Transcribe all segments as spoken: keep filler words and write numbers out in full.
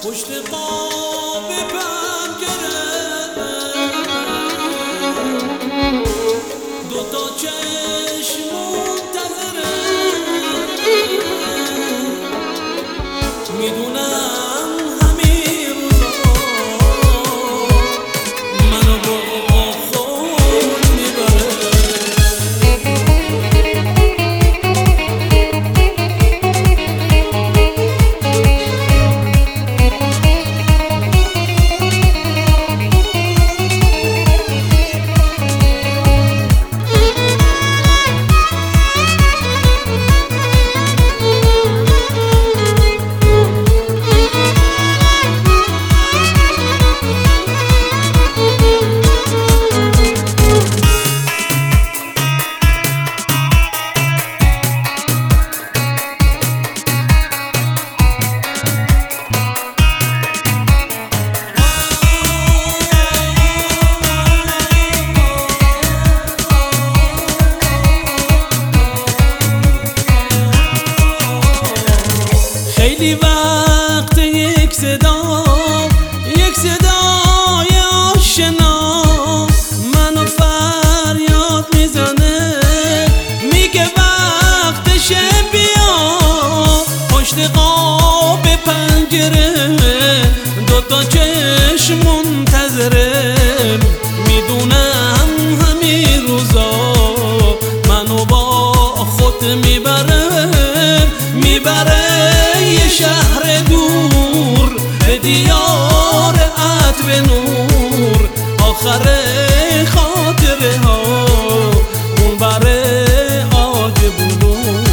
پشت قاب پنجره دو تا چشم منتظره میدونم همین روزا منو با خود میبره خیلی وقت یک صدا یک صدای آشنا منو فریاد میزنه میگه وقتشه بیا پشت قاب پنجره دوتا چشم منتظره میدونم همین روزا منو با خود میبره میبره یه شهر دور به دیار عطر نور آخر خاطره ها اون بره آج بلور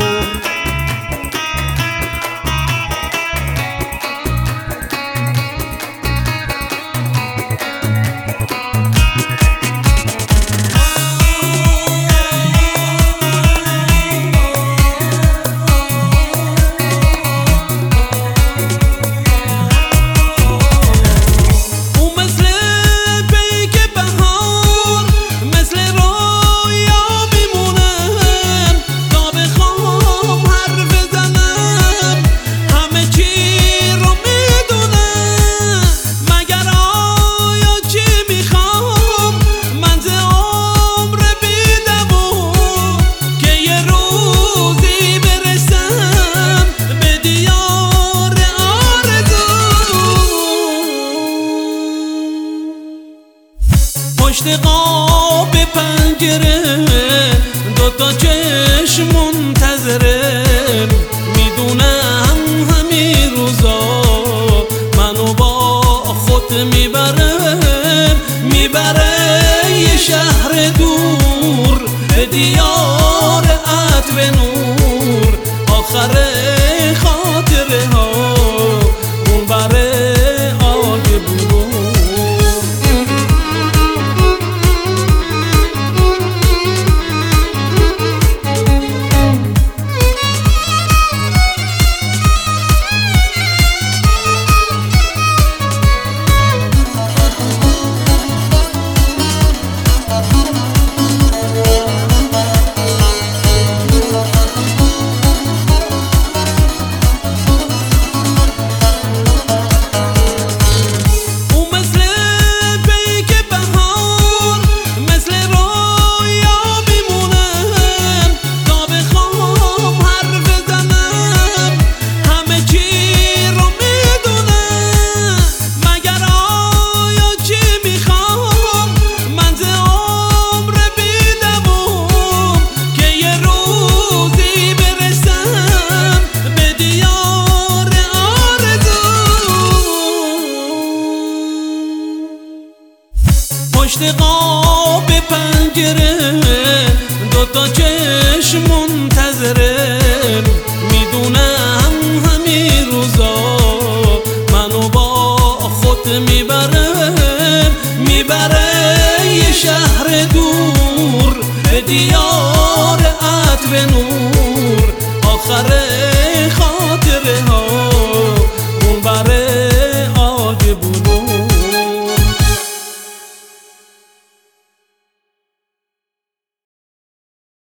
پشت قاب پنجره دوتا چشم منتظره میدونم همین روزا منو با خود میبره میبره یه شهر دور به دیار عطر نور آخر خاطره ها اون بره آج بلور پشت قاب پنجره دوتا چشم منتظره میدونم همین روزا منو با خود میبره میبره یه شهر دور به دیار عطر نور آخر